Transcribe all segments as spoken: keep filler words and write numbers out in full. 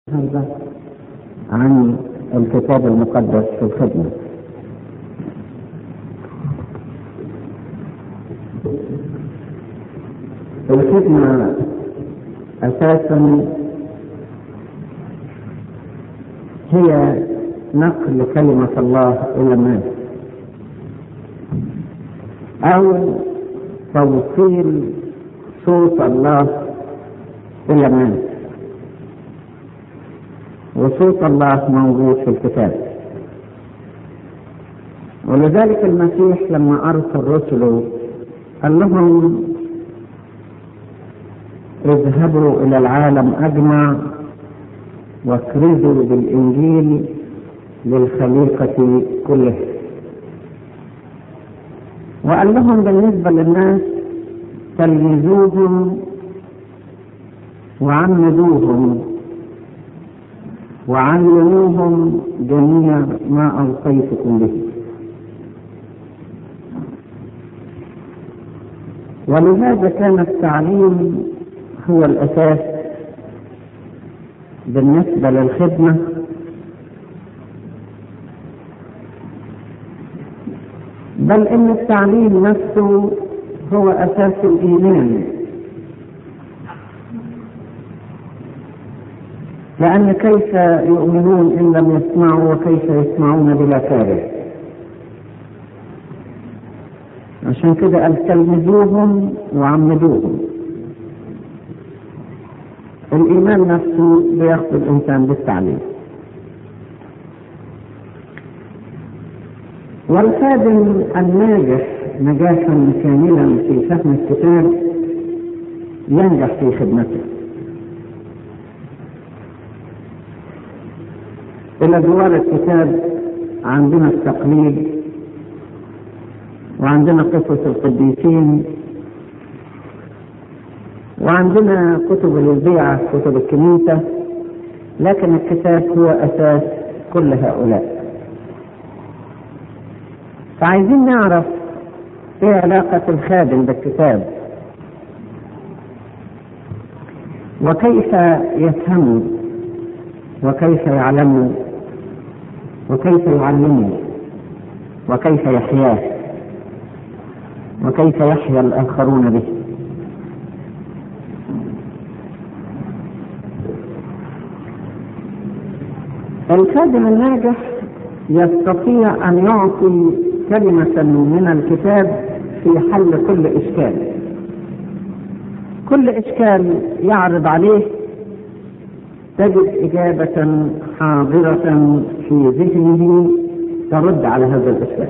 هذا عن الكتاب المقدس في الخدمة. الخدمة أساسا هي نقل كلمة الله إلى الناس أو توصيل صوت الله إلى الناس، وصوت الله موجود في الكتاب. ولذلك المسيح لما أرسل رسله قال لهم اذهبوا إلى العالم أجمع واكرزوا بالإنجيل للخليقة كلها. وقال لهم بالنسبة للناس تلمذوهم وعمدوهم وعلموهم جميع ما أوصيتكم به. ولهذا كان التعليم هو الأساس بالنسبة للخدمة، بل إن التعليم نفسه هو أساس الإيمان، لأن كيف يؤمنون إن لم يسمعوا وكيف يسمعون بلا فارغ. عشان كده قال تلمذوهم وعمدوهم. الإيمان نفسه بياخذ الإنسان بالتعليم. والخادم الناجح نجاحا كاملا في فهم الكتاب ينجح في خدمته. إلى جوار الكتاب عندنا التقليد، وعندنا قصص القديسين، وعندنا كتب البيعة، كتب الكنيسة، لكن الكتاب هو أساس كل هؤلاء. فعايزين نعرف ايه علاقة الخادم بالكتاب، وكيف يفهموا وكيف يعلموا وكيف يعلموا وكيف يحياه وكيف يحيا الآخرون به. الخادم الناجح يستطيع أن يعطي كلمة من الكتاب في حل كل إشكال. كل إشكال يعرض عليه تجد إجابة حاضرة في ذهنه ترد على هذا الإشكال،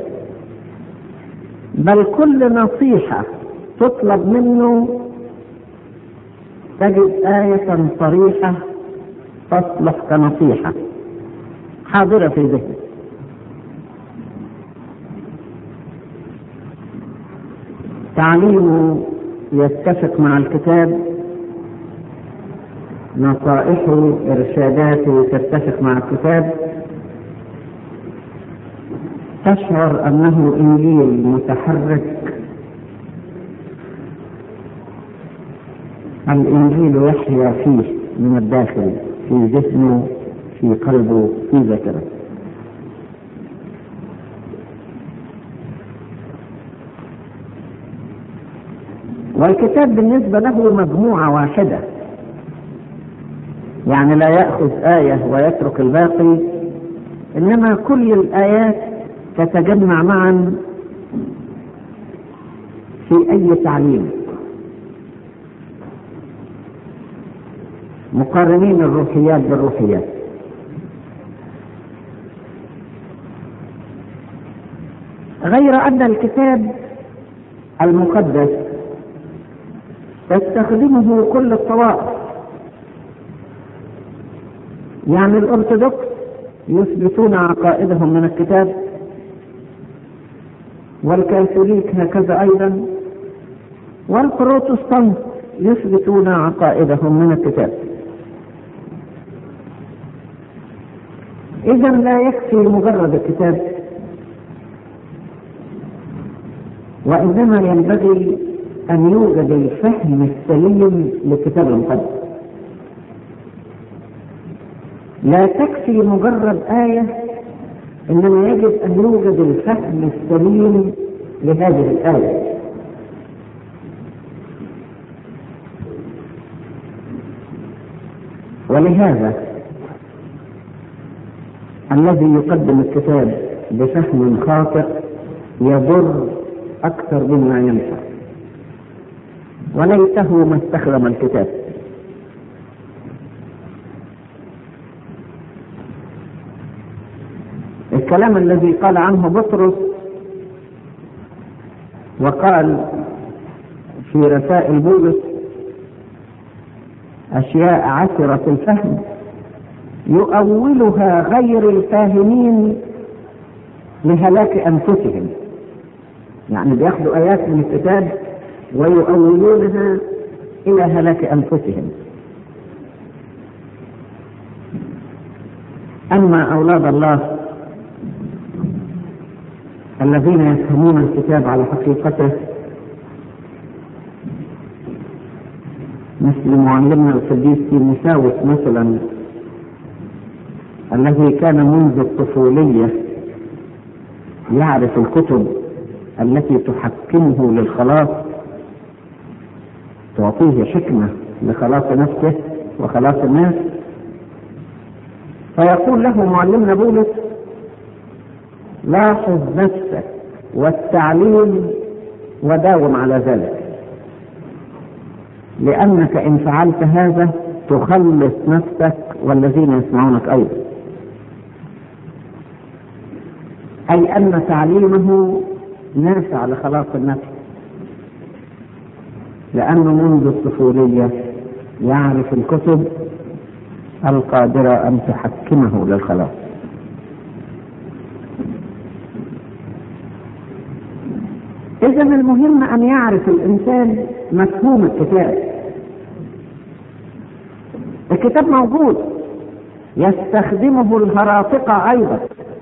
بل كل نصيحة تطلب منه تجد آية صريحة تصلح كنصيحة حاضرة في ذهنه. تعليمه يتفق مع الكتاب، نصائحه إرشاداته تتفق مع الكتاب، تشعر أنه إنجيل متحرك. الإنجيل يحيا فيه من الداخل، في ذهنه، في قلبه، في ذاكرته. والكتاب بالنسبة له مجموعة واحدة، يعني لا يأخذ آية ويترك الباقي، إنما كل الآيات تتجمع معا في أي تعليم. مقارنين الروحيات بالروحيات. غير أن الكتاب المقدس تستخدمه كل الطوائف، يعني الأرثوذكس يثبتون عقائدهم من الكتاب، والكاثوليك هكذا أيضا، والبروتستانت يثبتون عقائدهم من الكتاب. إذا لا يكفي مجرد الكتاب، وإنما ينبغي أن يوجد الفهم السليم للكتاب المقدس. لا تكفي مجرد آية، إنما يجب أن يوجد الفهم السليم لهذه الآية. ولهذا الذي يقدم الكتاب بفهم خاطئ يضر أكثر مما ينفع، وليته ما استخدم الكتاب. الكلام الذي قال عنه بطرس وقال في رسائل بولس أشياء عسرة الفهم يؤولها غير الفاهمين لهلاك أنفسهم، يعني بياخذوا آيات من الكتاب ويؤولونها إلى هلاك أنفسهم. أما أولاد الله الذين يفهمون الكتاب على حقيقته مثل معلمنا القديس تيموثاوس مثلا، الذي كان منذ الطفولية يعرف الكتب التي تحكمه للخلاص، تعطيه حكمة لخلاص نفسه وخلاص الناس. فيقول له معلمنا بولس: لاحظ نفسك والتعليم وداوم على ذلك، لأنك إن فعلت هذا تخلص نفسك والذين يسمعونك أيضا. أي أن تعليمه نافع لخلاص النفس، لأنه منذ الطفولية يعرف الكتب القادرة أن تحكمه للخلاص. إذا المهم أن يعرف الإنسان مفهوم الكتاب. الكتاب موجود يستخدمه الهراطقة أيضا.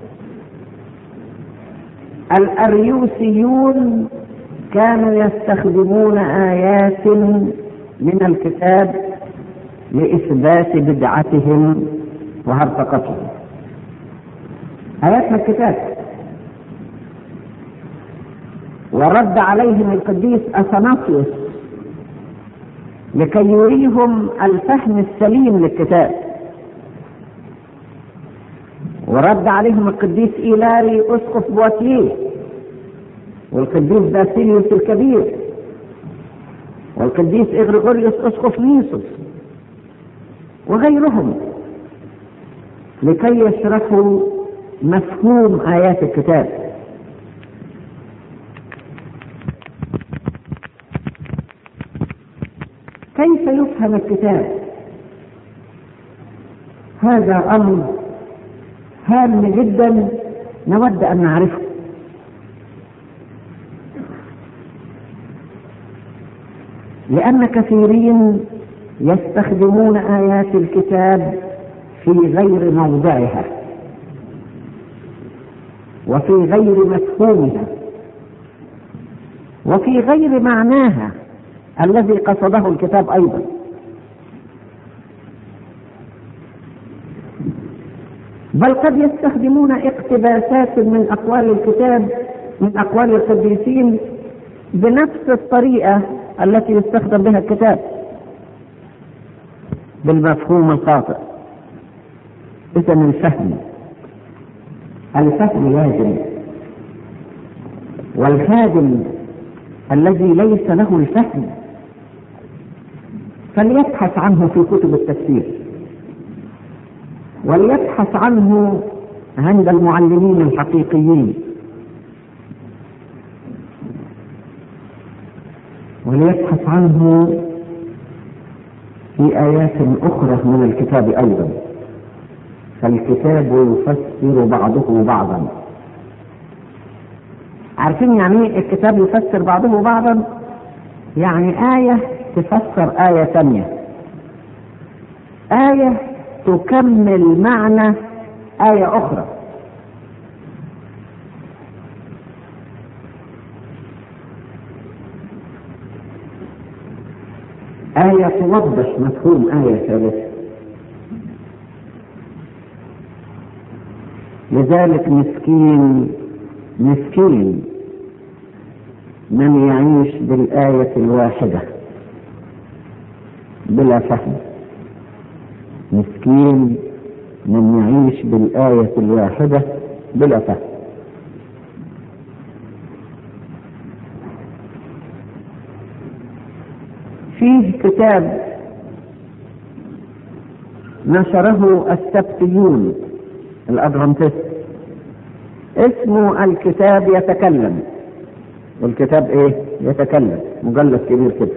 الأريوسيون كانوا يستخدمون آيات من الكتاب لإثبات بدعتهم وهرطقتهم. آيات من الكتاب. ورد عليهم القديس أثناسيوس لكي يريهم الفهم السليم للكتاب. ورد عليهم القديس إيلاري أسقف بواتيه، والقديس باسيليوس الكبير، والقديس إغريغوريوس أسقف نيسوس وغيرهم، لكي يشرحوا مفهوم آيات الكتاب. كيف يفهم الكتاب؟ هذا أمر هام جدا نود أن نعرفه. لأن كثيرين يستخدمون آيات الكتاب في غير موضعها وفي غير مفهومها وفي غير معناها الذي قصده الكتاب أيضا. بل قد يستخدمون اقتباسات من أقوال الكتاب من أقوال القديسين بنفس الطريقة التي يستخدم بها الكتاب بالمفهوم الخاطئ. إذا الفهم الفهم لازم، والخادم الذي ليس له الفهم فليبحث عنه في كتب التفسير، وليبحث عنه عند المعلمين الحقيقيين، وليبحث عنه في آيات أخرى من الكتاب أيضا، فالكتاب يفسر بعضه بعضا. عارفين يعني ايه الكتاب يفسر بعضه بعضا؟ يعني آية تفسر آية ثانية، آية تكمل معنى آية أخرى. آية توضح مفهوم آية ثالثة. لذلك مسكين مسكين من يعيش بالآية الواحدة بلا فهم. مسكين من يعيش بالآية الواحدة بلا فهم. فيه كتاب نشره السبتيون الأدفنتست اسمه الكتاب يتكلم. والكتاب ايه؟ يتكلم، مجلد كبير كده،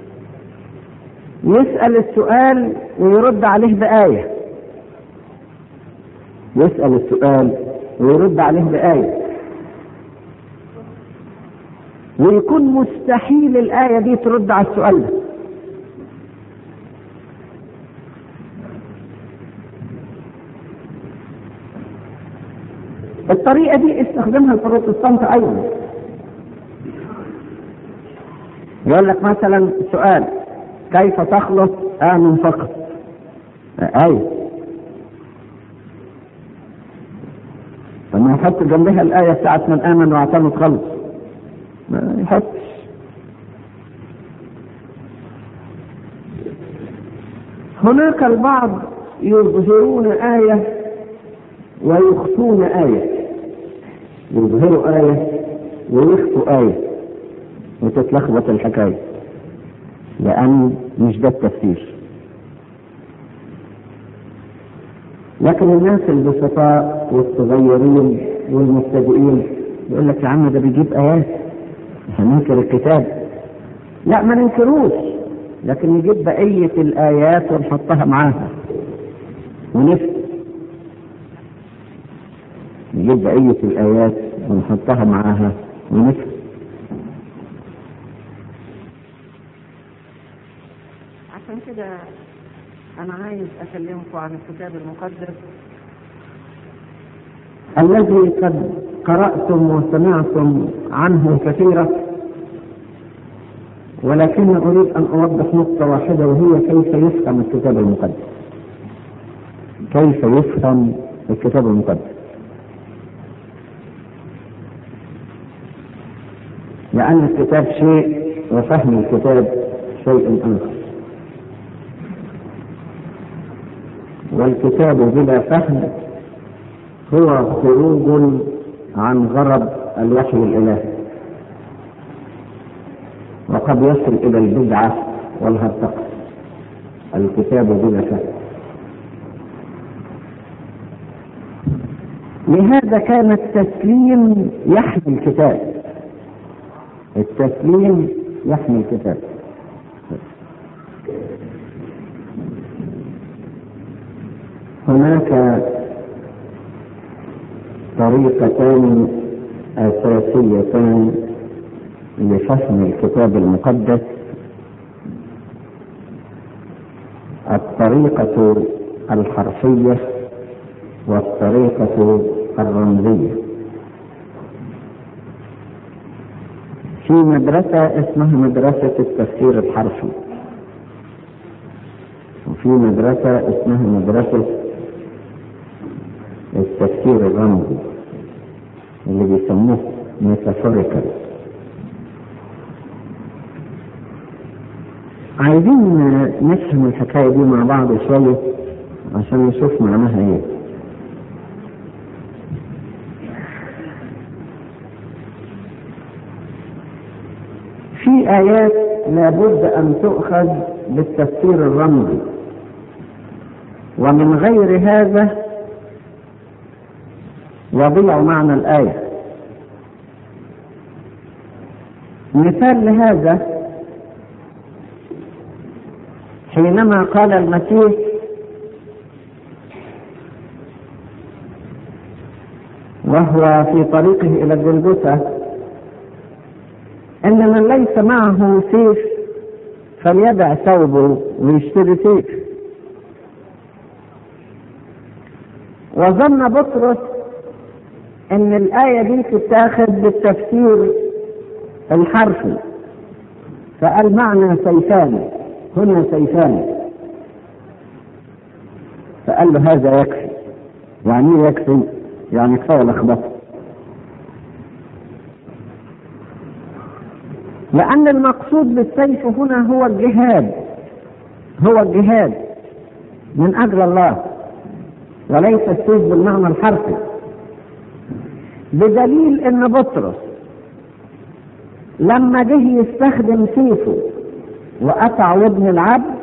يسأل السؤال ويرد عليه بآية. يسأل السؤال ويرد عليه بآية، ويكون مستحيل الآية دي ترد على السؤال ده. الطريقة دي استخدمها البروتستانت أيضا. يقول لك مثلا سؤال: كيف تخلص آمن فقط؟ آية. فما يحط جنبها الآية بتاعت من آمن واعتمد خلص، ما يحطش. هناك البعض يظهرون آية ويخفون آية، يظهروا آية ويخفوا آية، وتتلخبط الحكاية، لأن مش ده التفسير. لكن الناس البسطاء والصغيرين والمبتدئين يقول لك يا عم ده بيجيب آيات، هننكر الكتاب؟ لا، ما ننكروش، لكن نجيب بقية الآيات ونحطها معاها ونفهم. نجيب بقية الآيات ونحطها معاها ونفهم. عشان كده أنا عايز أكلمكم عن الكتاب المقدس الذي قد قرأتم وسمعتم عنه كثيرا، ولكن أريد أن أوضح نقطة واحدة، وهي كيف يفهم الكتاب المقدس. كيف يفهم الكتاب المقدس؟ لأن الكتاب شيء وفهم الكتاب شيء آخر، والكتاب بلا فهم هو خروج عن غرض الوحي الإلهي، وقد يصل إلى البدعة والهرطقة. الكتاب بلا فهم. لهذا كان التسليم يحمي الكتاب. التسليم يحمي الكتاب. هناك طريقتان أساسيتان لفهم الكتاب المقدس: الطريقة الحرفية والطريقة الرمزية. في مدرسة اسمها مدرسة التفسير الحرفي، وفي مدرسة اسمها مدرسة التفسير الرمزي اللي بيسموه ميتافوريكال. عايزين نفهم الحكاية دي مع بعض شوية عشان نشوف معناها ايه. في آيات لابد أن تؤخذ بالتفسير الرمزي، ومن غير هذا يضيع معنى الآية. مثال لهذا حينما قال المسيح: وهو في طريقه إلى الجلجثة: إن من ليس معه سيف فليدع ثوبه ويشتري سيف. وظن بطرس ان الآية دي تتاخذ بالتفسير الحرفي، فقال: معنى سيفان، هنا سيفان. فقال له: هذا يكفي. يعني يكفي؟ يعني كفاية لخبطة. لأن المقصود بالسيف هنا هو الجهاد، هو الجهاد من أجل الله، وليس السيف بالمعنى الحرفي، بدليل أن بطرس لما جه يستخدم سيفه وقطع ودن العبد،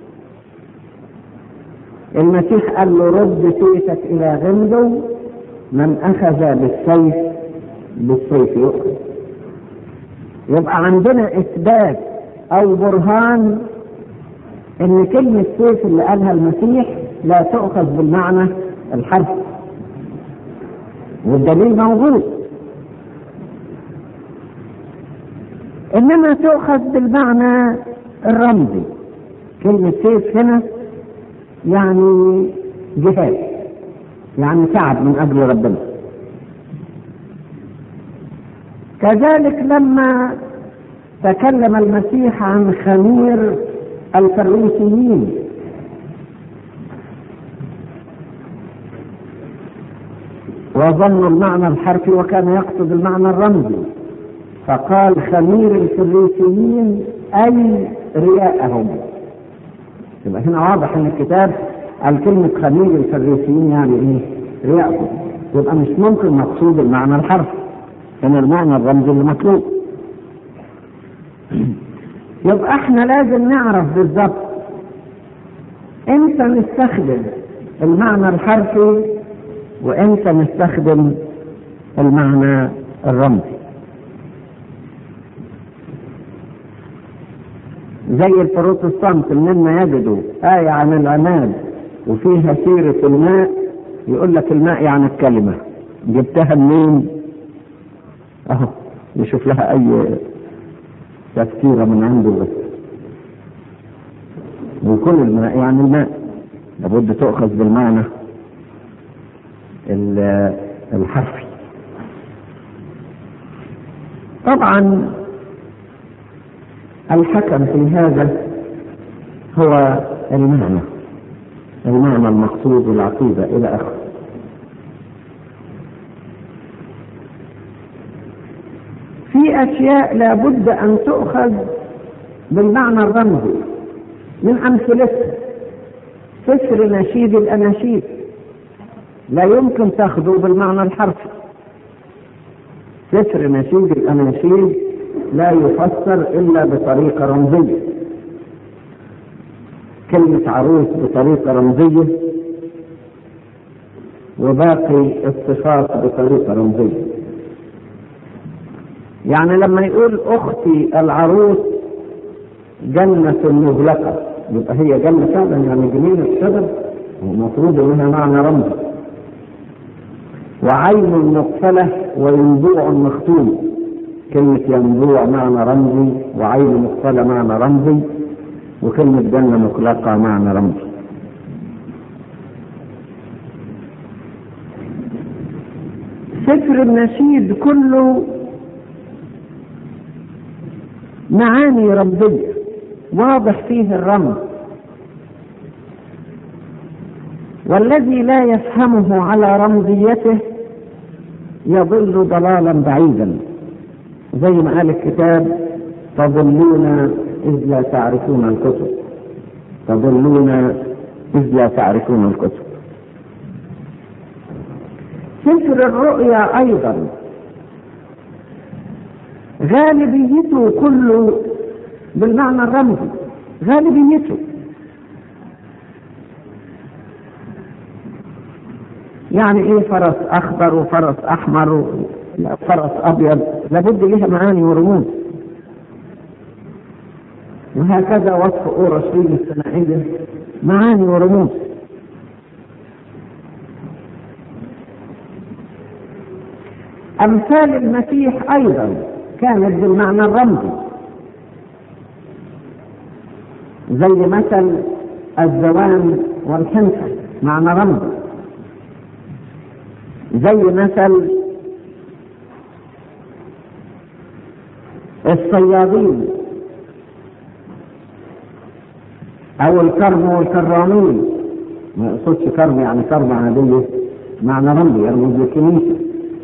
المسيح قال له رد سيفك إلى غمده، من أخذ بالسيف بالسيف يؤخذ. يبقى عندنا إثبات أو برهان إن كلمة سيف اللي قالها المسيح لا تؤخذ بالمعنى الحرفي، والدليل موجود، إنما تؤخذ بالمعنى الرمزي. كلمة سيف هنا يعني جهاد، يعني تعب من أجل ربنا. كذلك لما تكلم المسيح عن خمير الفريسيين وظنوا المعنى الحرفي وكان يقصد المعنى الرمزي، فقال خمير الفريسيين أي رياءهم. يبقى هنا واضح ان الكتاب قال كلمة خمير الفريسيين يعني ايه؟ رياءهم. يبقى مش ممكن مقصود المعنى الحرفي، ان المعنى الرمزي اللي مطلوب. يبقى احنا لازم نعرف بالظبط امتى نستخدم المعنى الحرفي وامتى نستخدم المعنى الرمزي. زي البروتستانت مما يجدوا آية عن العماد وفيها سيرة الماء، يقول لك الماء يعني الكلمة، جبتها منين؟ اهو يشوف لها اي تفسيرة من عنده بس. وكل الماء يعني الماء، لابد تؤخذ بالمعنى الحرفي. طبعا الحكم في هذا هو المعنى المعنى المقصود والعقيدة إلى آخره. في أشياء لابد أن تؤخذ بالمعنى الرمزي. من أمثلتها سفر نشيد الأناشيد لا يمكن تأخذه بالمعنى الحرفي. سفر نشيد الأناشيد لا يفسر إلا بطريقة رمزية، كلمة عروس بطريقة رمزية وباقي الصفات بطريقة رمزية. يعني لما يقول أختي العروس جنة مغلقة، يبقى هي جنة فعلا، يعني جميلة السبب، ومفروض انها معنى رمزي. وعين مقفلة وينبوع مختوم، كلمة ينبوع معنى رمزي، وعين مقفلة معنى رمزي، وكلمة جنة مغلقة معنى رمزي. سفر النشيد كله معاني رمزية واضح فيه الرمز، والذي لا يفهمه على رمزيته يضل ضلالا بعيدا، زي ما قال الكتاب تضلون إذ لا تعرفون الكتب، تضلون إذ لا تعرفون الكتب. سفر الرؤيا أيضا غالبيته كله بالمعنى الرمزي، غالبيته. يعني ايه فرس اخضر وفرس احمر وفرس ابيض؟ لابد لها معاني ورموز. وهكذا وصف اورشليم السمائية معاني ورموز. امثال المسيح ايضا كانت بالمعنى الرمزي، زي مثل الزوان والحنفة معنى رمزي، زي مثل الصيادين او الكرم والكرامين. ما يقصدش كرم يعني كرم عادية، معنى رمزي يرمز للكنيسة.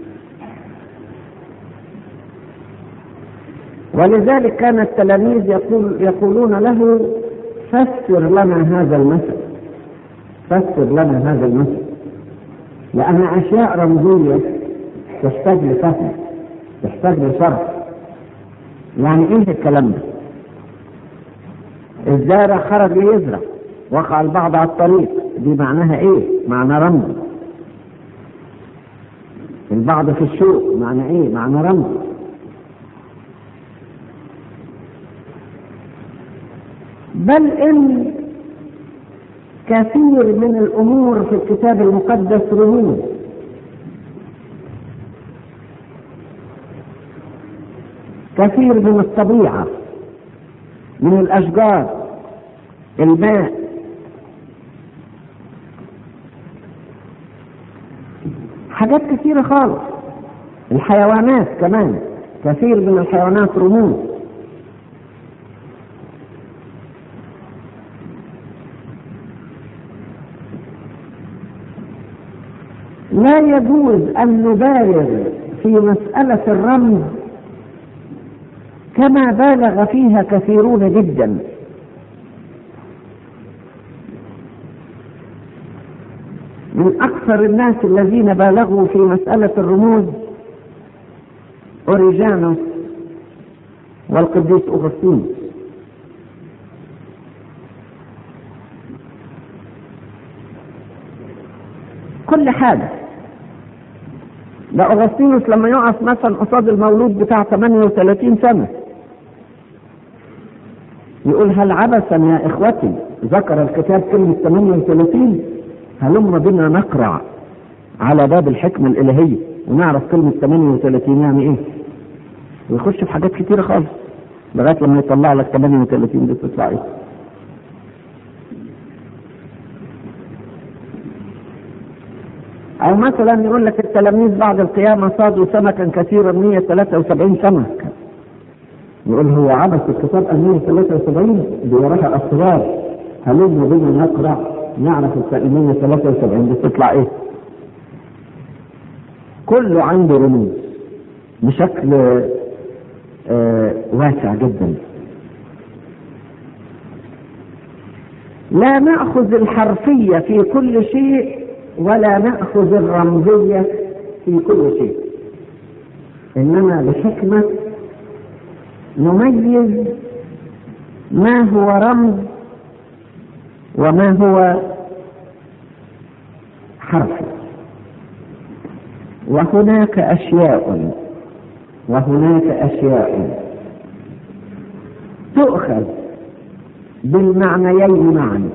ولذلك كان التلاميذ يقول يقولون له فسر لنا هذا المثل، فسر لنا هذا المثل، لأن أشياء رمزية تحتاج لفهم، تحتاج لشرح. يعني إيه الكلام ده؟ الزارع خرج ليزرع، وقع البعض على الطريق، دي معناها إيه؟ معنى رمزي. البعض في السوق، معنى إيه؟ معنى رمزي. بل إن كثير من الأمور في الكتاب المقدس رموز. كثير من الطبيعة، من الأشجار، الماء، حاجات كثيرة خالص. الحيوانات كمان، كثير من الحيوانات رموز. لا يجوز أن نبالغ في مسألة الرمز كما بالغ فيها كثيرون جدا. من أكثر الناس الذين بالغوا في مسألة الرموز أوريجانوس والقديس أغسطينوس. كل حاجة. ده أغسطينوس لما يقف مثلا قصاد المولود بتاع ثمانية وثلاثين سنة يقول هل عبثا يا إخوتي ذكر الكتاب كلمة ثمانية وثلاثين؟ هلم بنا نقرع على باب الحكمة الإلهية ونعرف كلمة ثمانية وثلاثين يعني إيه. ويخش في حاجات كتيرة خالص لغاية لما يطلع لك ثمانية وثلاثين دي تطلع إيه. أو مثلا يقول لك التلاميذ بعد القيامة صادوا سمكا كثيرا مئة وثلاثة وسبعين سمك. يقول هو عبث الكتاب مئة وثلاثة وسبعين دي وراها أسرار، هلم بنا نقرأ نعرف مئة وثلاثة وسبعين دي تطلع إيه. كله عنده رموز بشكل آه واسع جدا. لا نأخذ الحرفية في كل شيء ولا نأخذ الرمزية في كل شيء، إنما بحكمة نميز ما هو رمز وما هو حرف. وهناك أشياء وهناك أشياء تؤخذ بالمعنيين معا،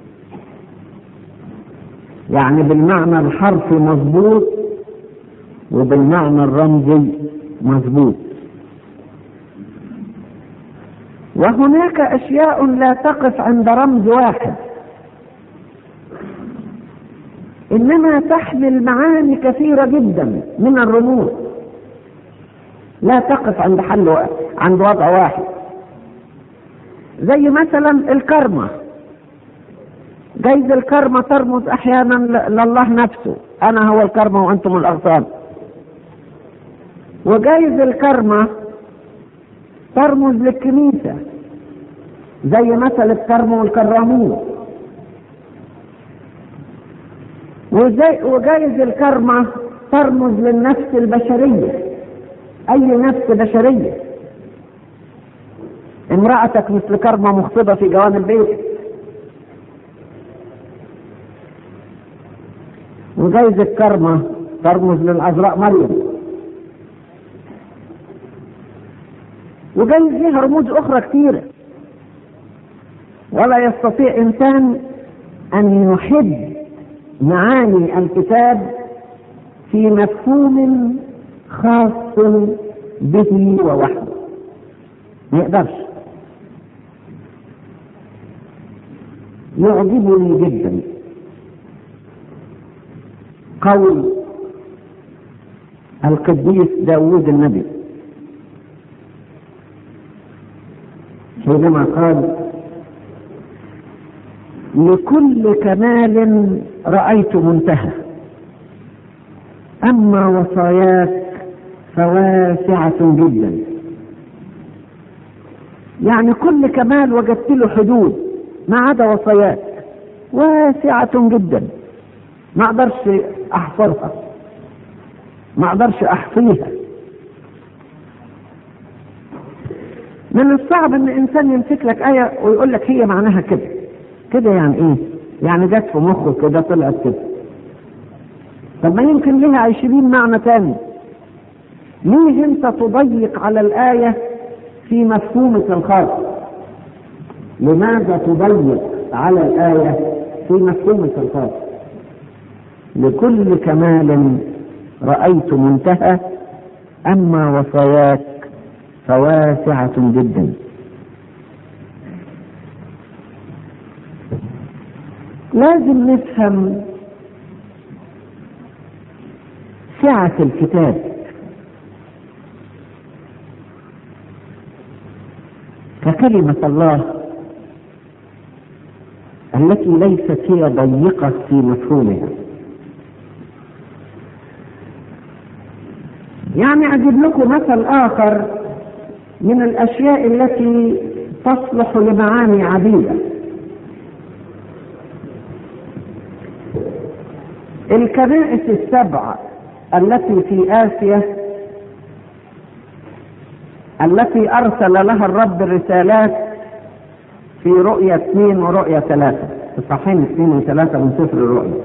يعني بالمعنى الحرفي مظبوط وبالمعنى الرمزي مظبوط. وهناك أشياء لا تقف عند رمز واحد، إنما تحمل معاني كثيرة جدا من الرموز، لا تقف عند حل واحد، عند وضع واحد. زي مثلا الكرمة، جايز الكرمة ترمز أحيانا لله نفسه، أنا هو الكرمة وأنتم الأغصان. وجايز الكرمة ترمز للكنيسة، زي مثل الكرم والكرامون. وجايز الكرمة ترمز للنفس البشرية، أي نفس بشرية. امرأتك مثل كرمة مخطبة في جوانب البيت. وجايز الكرمة ترمز للعذراء مريم. وجايز لها رموز أخرى كثيرة، ولا يستطيع إنسان أن يحد معاني الكتاب في مفهوم خاص به ووحده، ما يقدرش. يعجبني جدا قول القديس داود النبي حينما قال لكل كمال رأيت منتهى أما وصاياك فواسعة جدا. يعني كل كمال وجدت له حدود ما عدا وصاياك، واسعة جدا ما اقدرش احصرها، ما اقدرش احصيها. من الصعب ان انسان يمسك لك آية ويقول لك هي معناها كده. كده يعني ايه؟ يعني جت في مخه كده طلعت كده. طب ما يمكن لها عشرين معنى تاني. ليه انت تضيق على الآية في مفهومك الخاص؟ لماذا تضيق على الآية في مفهومك الخاص؟ لكل كمال رأيت منتهى، أما وصاياك فواسعة جدا. لازم نفهم سعة الكتاب. فكلمة الله التي ليست هي ضيقة في مفهومها. يعني أجيب لكم مثل آخر من الأشياء التي تصلح لمعاني عديدة. الكنائس السبع التي في آسيا التي أرسل لها الرب الرسالات في رؤية اثنين ورؤية ثلاثة، في صحيح اثنين وثلاثة من سفر الرؤية.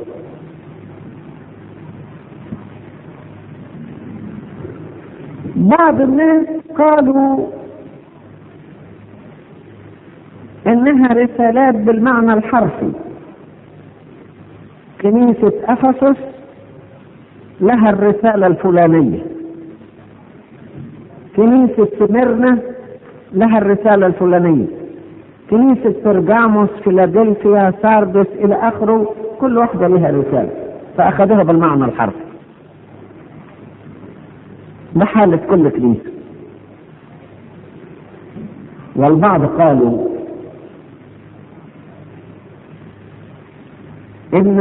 بعض الناس قالوا إنها رسالات بالمعنى الحرفي. كنيسة أفسس لها الرسالة الفلانية، كنيسة سميرنا لها الرسالة الفلانية، كنيسة برجاموس، فيلادلفيا، ساردس إلى آخره، كل واحدة لها رسالة، فأخذوها بالمعنى الحرفي. بحالة كل كنيسة. والبعض قالوا إن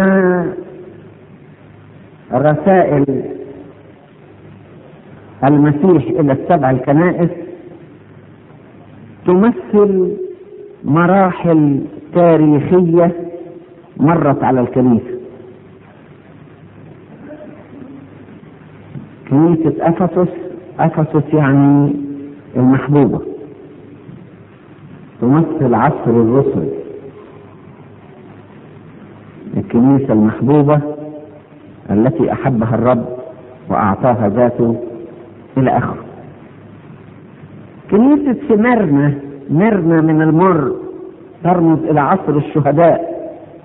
رسائل المسيح إلى السبع الكنائس تمثل مراحل تاريخية مرت على الكنيسة. كنيسة أفسس، أفسس يعني المحبوبة، تمثل عصر الرسل، الكنيسة المحبوبة التي أحبها الرب وأعطاها ذاته إلى آخره. كنيسة سميرنا، مرنا من المر، ترمز إلى عصر الشهداء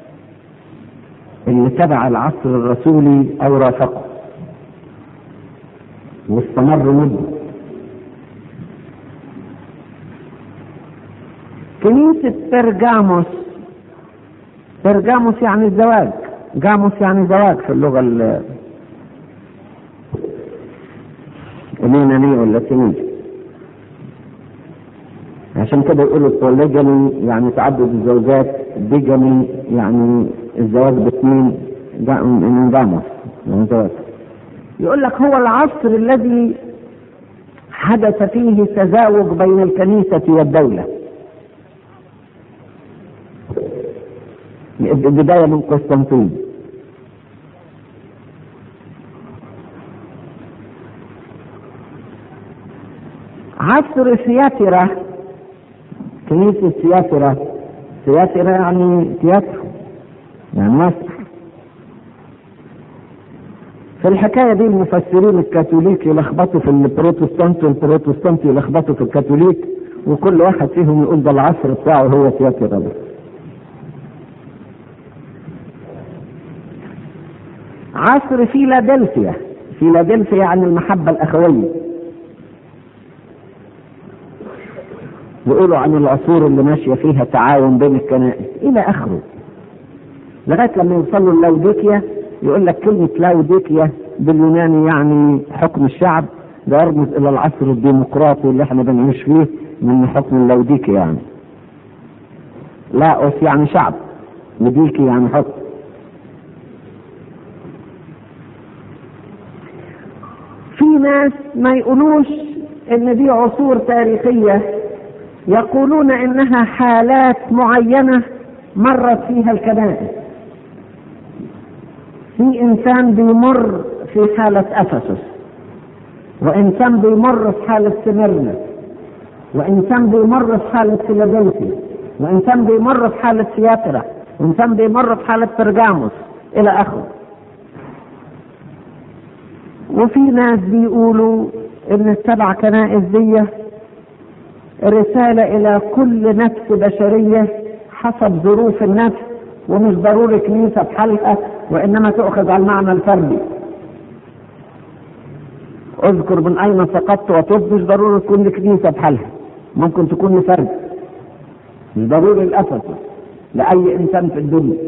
اللي تبع العصر الرسولي أو رافقه واستمر مدة. كنيسة برجاموس، برجاموس يعني الزواج، جاموس يعني زواج في اللغة اليونانية واللاتينية. عشان كده يقولوا البوليجامي يعني تعدد الزوجات، بيجامي يعني الزواج باثنين من جاموس يعني زواج. يقول لك هو العصر الذي حدث فيه تزاوج بين الكنيسة والدولة، البداية من قسطنطين. عصر سياترة، كنيسة سياترة، سياترة يعني تياترو يعني واسع. في الحكاية دي المفسرين الكاثوليك يلخبطوا في البروتستانت والبروتستانت يلخبطوا في الكاثوليك، وكل واحد فيهم يقول ده العصر بتاعه هو سياترة ده. عصر فيلادلفيا، فيلادلفيا يعني المحبة الأخوية. يقولوا عن العصور اللي ماشية فيها تعاون بين الكنائس إلى آخره، لغاية لما يوصلوا للاوديكيا. يقول لك كلمة لاوديكيا باليوناني يعني حكم الشعب، ده يرمز إلى العصر الديمقراطي اللي احنا بنعيش فيه من حكم اللاوديكيا. يعني لاوس يعني شعب، وديكي يعني حكم. ناس ما يقولوش ان دي عصور تاريخية، يقولون انها حالات معينة مرت فيها الكنائس. في انسان بيمر في حالة افسس، وانسان بيمر في حالة سميرنا، وانسان بيمر في حالة فيلادلفيا، وانسان بيمر في حالة سياترا، وانسان بيمر في حالة برجاموس الى اخره. وفي ناس بيقولوا ان السبع كنائس دي رسالة الى كل نفس بشرية حسب ظروف النفس، ومش ضروري كنيسة بحالها، وانما تؤخذ على المعنى الفردي. اذكر من اين سقطت وتب، مش ضروري تكون لكنيسة بحالها، ممكن تكون لفرد، مش ضروري الأسف لأي إنسان في الدنيا.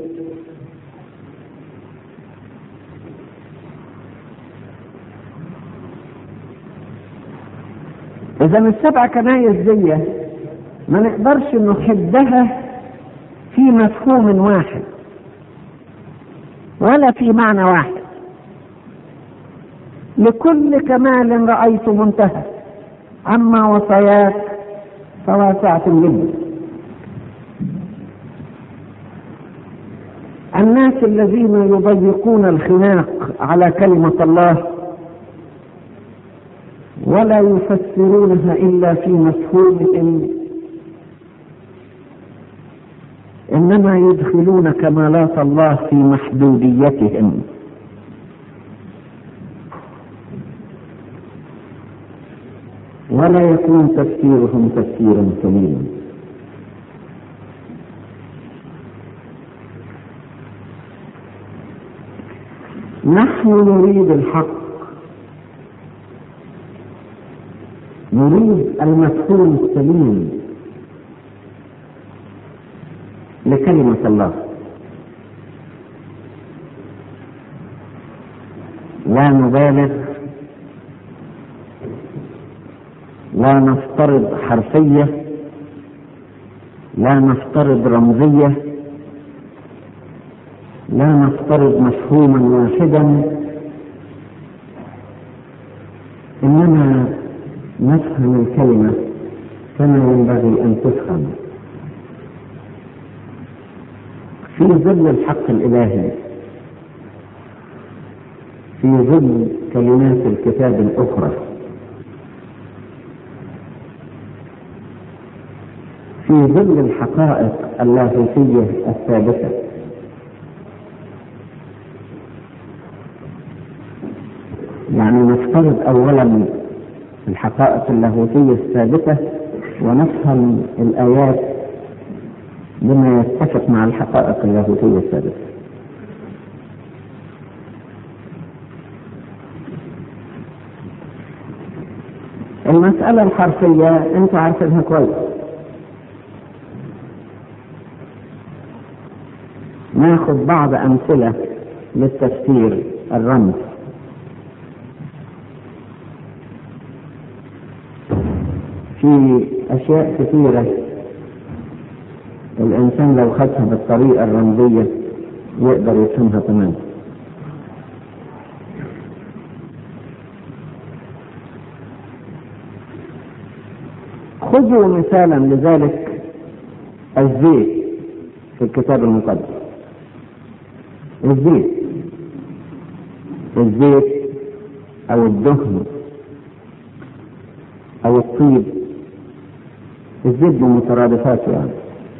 إذا السبع كنايس دي ما نقدرش نحدها في مفهوم واحد ولا في معنى واحد. لكل كمال رأيت منتهى، أما وصاياك فواسعة جدا. الناس الذين يضيقون الخناق على كلمة الله ولا يفسرونها إلا في مفهومهم، إنما يدخلون كمالات الله في محدوديتهم. ولا يكون تفسيرهم تفسيرا سليما. نحن نريد الحق، نريد المفهوم السليم لكلمة الله. لا نبالغ، لا نفترض حرفية، لا نفترض رمزية، لا نفترض مفهوما واحدا، إنما نفهم الكلمة كما ينبغي أن تفهم في ظل الحق الإلهي، في ظل كلمات الكتاب الأخرى، في ظل الحقائق اللاهوتية الثابتة. يعني نفترض أولا الحقائق اللاهوتية الثابتة ونفهم الآيات بما يتفق مع الحقائق اللاهوتية الثابتة. المسألة الحرفية أنت عارفينها كويس، ناخذ بعض أمثلة للتفسير الرمز. في أشياء كثيرة الإنسان لو خدها بالطريقة الرمزية يقدر يفهمها تماما. خذوا مثالا لذلك الزيت في الكتاب المقدس. الزيت الزيت أو الدهن أو الطيب، الزيت بمترادفاته يعني.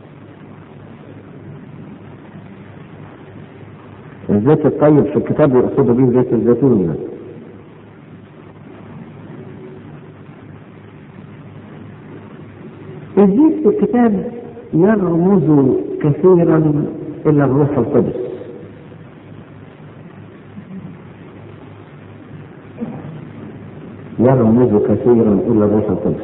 الزيت الطيب في الكتاب يقصد به زيت الزيتون يعني. الزيت في الكتاب يرمز كثيرا إلى الروح القدس. يرمز كثيرا إلى الروح القدس،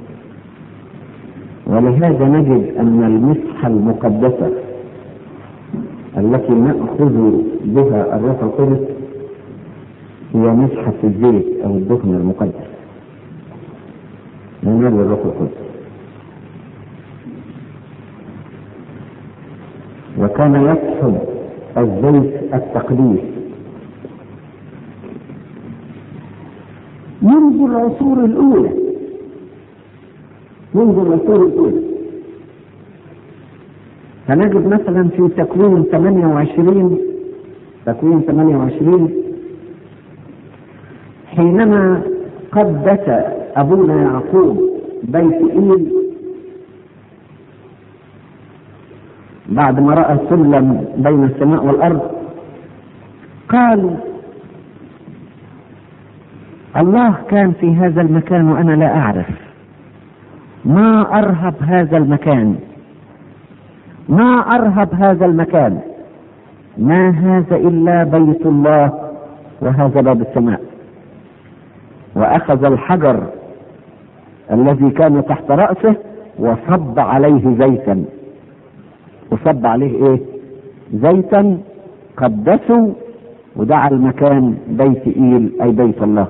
ولهذا نجد أن المسحة المقدسة التي نأخذ بها الروح القدس هي مسحة الزيت أو الدهن المقدس، ننال الروح القدس. وكان يسحب الزيت التقديس. منذ العصور الأولى، منذ العصور الأولى. فنجد مثلا في تكوين ثمانية وعشرين تكوين ثمانية وعشرين حينما قدس أبونا يعقوب بيت إيل بعد ما رأى سلم بين السماء والأرض، قال الله كان في هذا المكان وأنا لا أعرف، ما أرهب هذا المكان، ما أرهب هذا المكان، ما هذا إلا بيت الله وهذا باب السماء. وأخذ الحجر الذي كان تحت رأسه وصب عليه زيتا، وصب عليه ايه؟ زيتا، قدسه ودعا المكان بيت إيل أي بيت الله.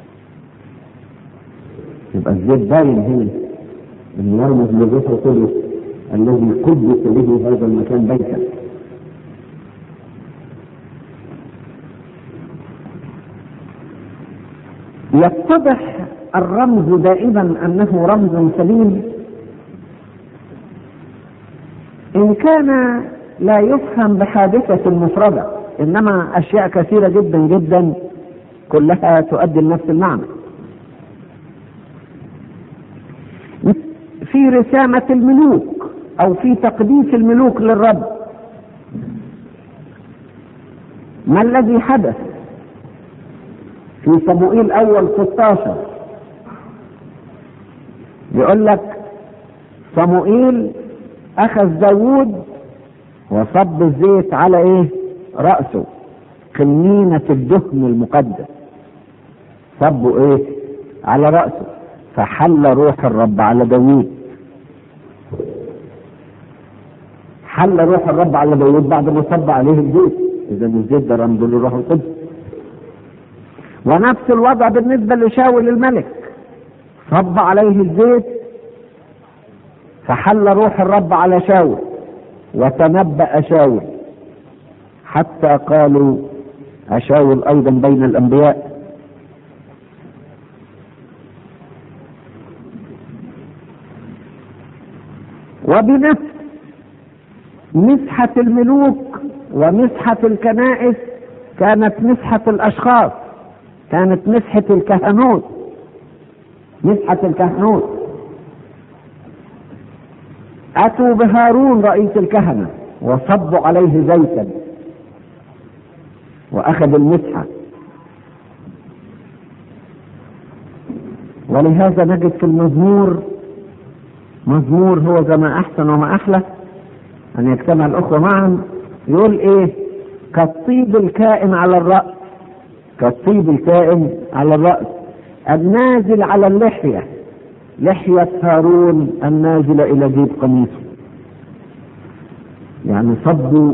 يبقى الزيت باين هنا ان يرمز للروح القدس الذي قدس به هذا المكان بيتا. يتضح الرمز دائما انه رمز سليم ان كان لا يفهم بحادثة مفردة، انما اشياء كثيرة جدا جدا كلها تؤدي لنفس المعنى. في رسامة الملوك او في تقديس الملوك للرب، ما الذي حدث في صموئيل اول ستة عشر؟ يقول لك صموئيل اخذ داوود وصب الزيت على ايه؟ رأسه، قنينة الدهن المقدس، صبوا ايه؟ على رأسه، فحل روح الرب على داوود. حل روح الرب على داوود بعد ما صب عليه الزيت. اذا الزيت ده رمز للروح القدس. ونفس الوضع بالنسبة لشاول الملك، صب عليه الزيت فحل روح الرب على شاول وتنبأ شاول، حتى قالوا أشاول أيضا بين الأنبياء. وبنفس مسحة الملوك ومسحة الكنائس كانت مسحة الأشخاص، كانت مسحة الكهنوت، مسحة الكهنوت. أتوا بهارون رئيس الكهنة وصبوا عليه زيتا وأخذ المسحة. ولهذا نجد في المزمور، مزمور هو كما أحسن وما أحلى أن يجتمع الأخوة معا، يقول إيه؟ كالطيب الكائن على الرأس، كالطيب الكائن على الرأس النازل على اللحية، لحية هارون النازلة إلى جيب قميصه. يعني صبوا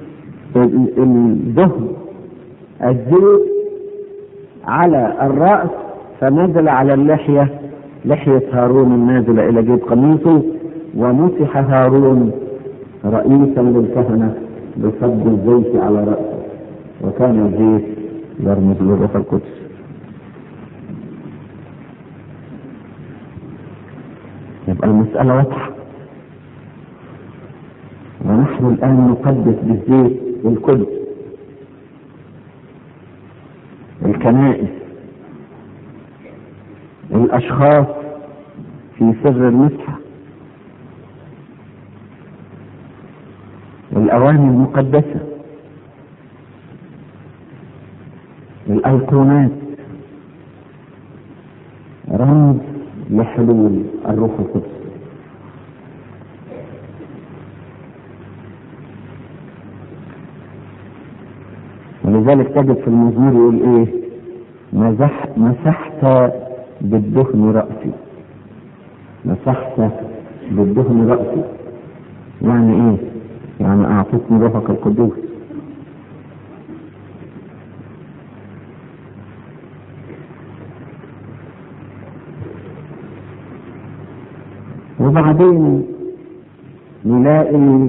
الدهن الزيت على الرأس فنزل على اللحية، لحية هارون النازلة إلى جيب قميصه، ومسح هارون رئيسا للكهنة بصب الزيت على رأسه، وكان الزيت يرمز للروح القدس. يبقى المسألة واضحة. ونحن الآن نقدس بالزيت القدس الكنائس، الأشخاص في سر المسحة، الأواني المقدسة، الأيقونات، رمز لحلول الروح القدس. ولذلك تجد في المزمور يقول ايه؟ مسح مسحت بالدهن رأسي، مسحت بالدهن رأسي. يعني ايه؟ يعني اعطتني روحك القدوس. وبعدين نلاقي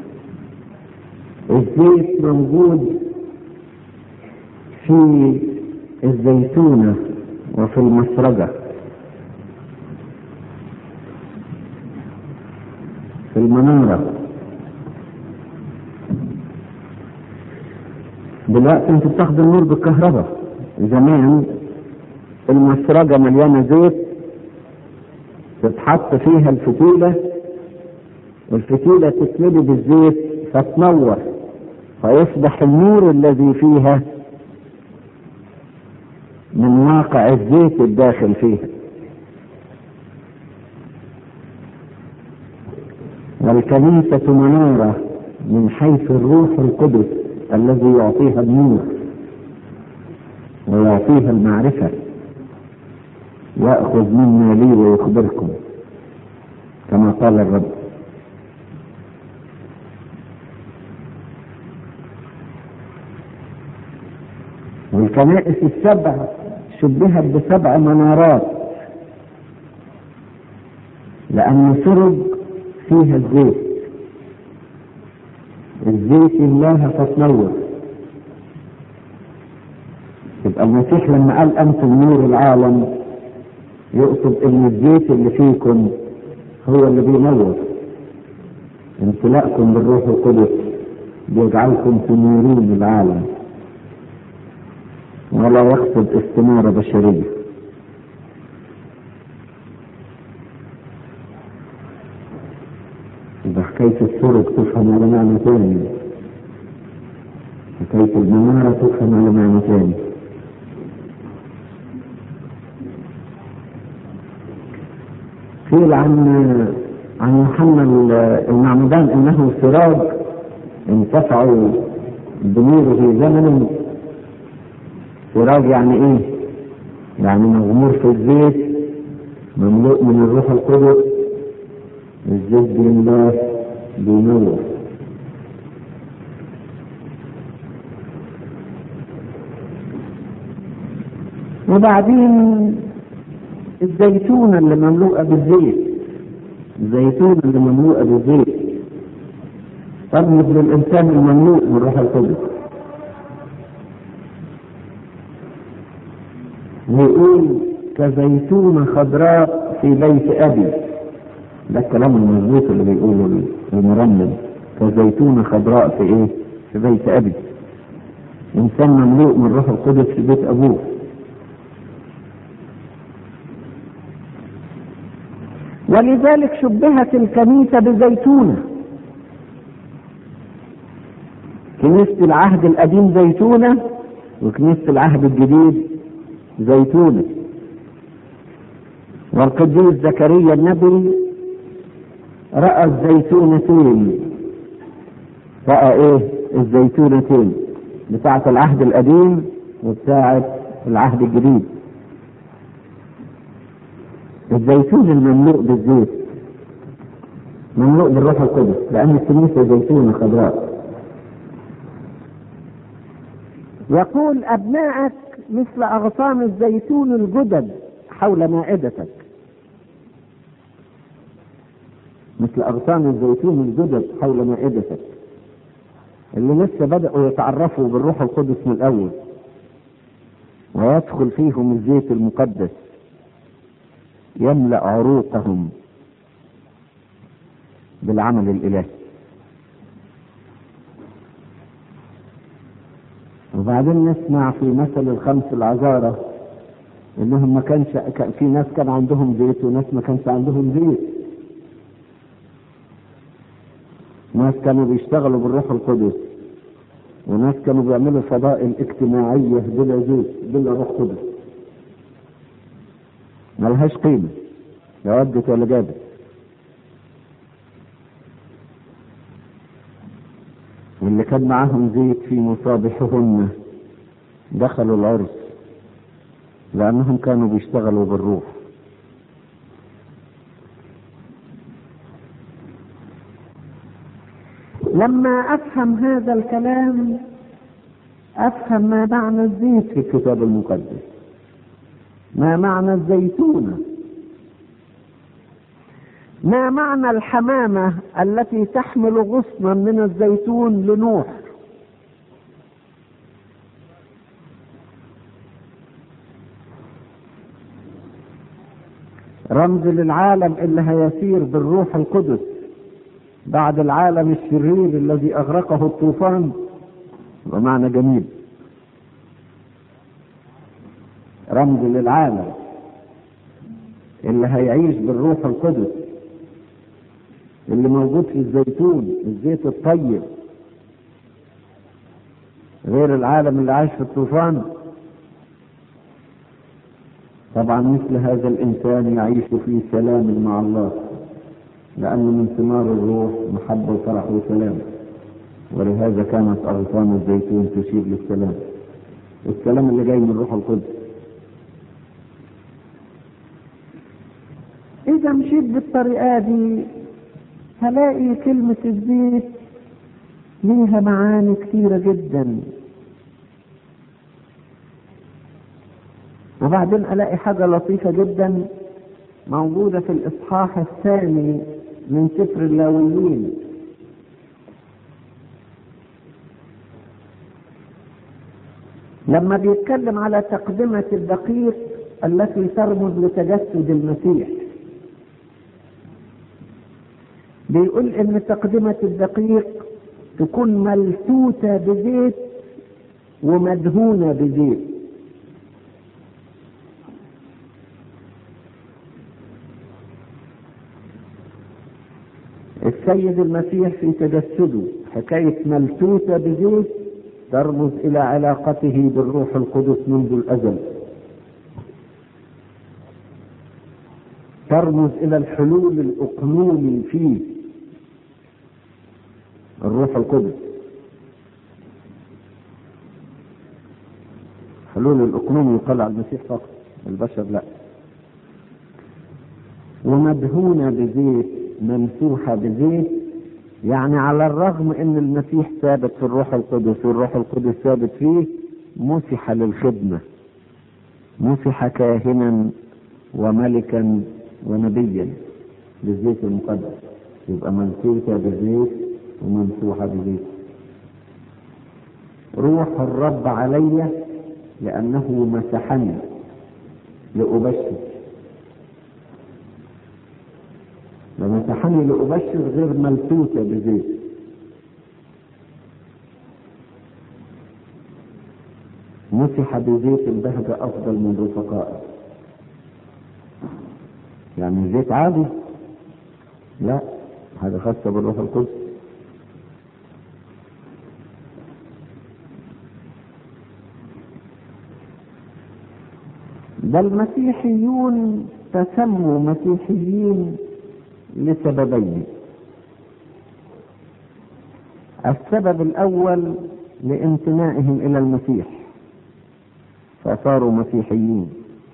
الزيت موجود في الزيتونة وفي المسرجة، في المنارة. دلوقتي انت بتاخد النور بالكهرباء، زمان المسرجة مليانة زيت تتحط فيها الفتيلة، والفتيلة تتملي بالزيت فتنور، فيصبح النور الذي فيها من واقع الزيت الداخل فيها. والكنيسة منارة من حيث الروح القدس الذي يعطيها النور ويعطيها المعرفة. يأخذ منا لي ويخبركم كما قال الرب. والكنائس السبع شبهت بسبع منارات، لأن سرج فيها الزيت، الزيت الله فتنور. يبقى المسيح لما قال أنتم نور العالم يقصد ان الزيت اللي فيكم هو اللي بينور. امتلاءكم بالروح القدس بيجعلكم تنورون العالم، ولا يقصد استنارة بشرية. إذا حكاية السرج تفهم على معنى ثاني، حكاية المنارة تفهم على معنى ثاني. قيل عن عن يوحنا المعمدان انه سراج انتفعوا بنوره زمنا. سراج يعني ايه؟ يعني مغمور في الزيت، مملوء من الروح القدس، الزيت بالله بينور. وبعدين الزيتونة اللي مملوءة بالزيت، الزيتونة اللي مملوءة بالزيت ترمز للإنسان المملوء من روح القدس. ويقول كزيتونة خضراء في بيت أبي. ده الكلام المظبوط اللي بيقوله المرنم، كزيتونة خضراء في إيه؟ في بيت أبي. إنسان مملوء من روح القدس في بيت أبوه. ولذلك شبهت الكنيسة بزيتونة. كنيسة العهد القديم زيتونة، وكنيسة العهد الجديد زيتونة. والقديس زكريا النبي رأى الزيتونتين. رأى ايه؟ الزيتونتين بتاعة العهد القديم وبتاعة العهد الجديد. الزيتون المملوء بالزيت مملوء بالروح القدس، لأن الكنيسة زيتونة خضراء. يقول أبنائك مثل أغصان الزيتون الجدد حول مائدتك. مثل أغصان الزيتون الجدد حول مائدتك، اللي لسه بدأوا يتعرفوا بالروح القدس من الأول ويدخل فيهم الزيت المقدس يملأ عروقهم بالعمل الإلهي. وبعدين نسمع في مثل الخمس العذارى انهم ما كانش في ناس كان عندهم زيت وناس ما كانش عندهم زيت. ناس كانوا بيشتغلوا بالروح القدس وناس كانوا بيعملوا فضائل اجتماعية بلا زيت بلا روح قدس، ملهاش قيمة لا ودت ولا جابت. واللي كان معاهم زيت في مصابيحهن دخلوا العرس لأنهم كانوا بيشتغلوا بالروح. لما أفهم هذا الكلام أفهم ما معنى الزيت في الكتاب المقدس، ما معنى الزيتونة، ما معنى الحمامة التي تحمل غصنا من الزيتون لنوح. رمز للعالم اللي هيسير بالروح القدس بعد العالم الشرير الذي أغرقه الطوفان. ومعنى جميل، رمز للعالم اللي هيعيش بالروح القدس اللي موجود في الزيتون، الزيت الطيب، غير العالم اللي عايش في الطوفان. طبعا مثل هذا الإنسان يعيش في سلام مع الله، لأن من ثمار الروح محبة وفرح وسلام، ولهذا كانت أغصان الزيتون تشير للسلام، السلام اللي جاي من الروح القدس. إذا مشيت بالطريقة دي هلاقي كلمة الزيت ليها معاني كثيرة جدا. وبعدين ألاقي حاجة لطيفة جدا موجودة في الإصحاح الثاني من سفر اللاويين. لما بيتكلم على تقدمة الدقيق التي ترمز لتجسد المسيح، بيقول إن تقدمة الدقيق تكون ملتوتة بزيت ومدهونة بزيت. السيد المسيح في تجسده حكاية ملتوتة بزيت ترمز إلى علاقته بالروح القدس منذ الأزل، ترمز إلى الحلول الأقنومي فيه الروح القدس. حلول الأقنومي يقال على المسيح فقط، البشر لا. ومدهونة بزيت، ممسوحة بزيت، يعني على الرغم ان المسيح ثابت في الروح القدس والروح القدس ثابت فيه، مسح للخدمة، مسح كاهنا وملكا ونبيا بالزيت المقدس. يبقى ممسوحة بزيت وممسوحة بزيت. روح الرب علي لأنه مسحني لأبشر. ومسحني لأبشر غير ملتوتة بزيت. مسح بزيت البهجة أفضل من رفقائه. يعني زيت عادي؟ لا، هذا خاصة بالروح القدس. ده المسيحيون تسموا مسيحيين لسببين. السبب الأول لانتمائهم إلى المسيح فصاروا مسيحيين،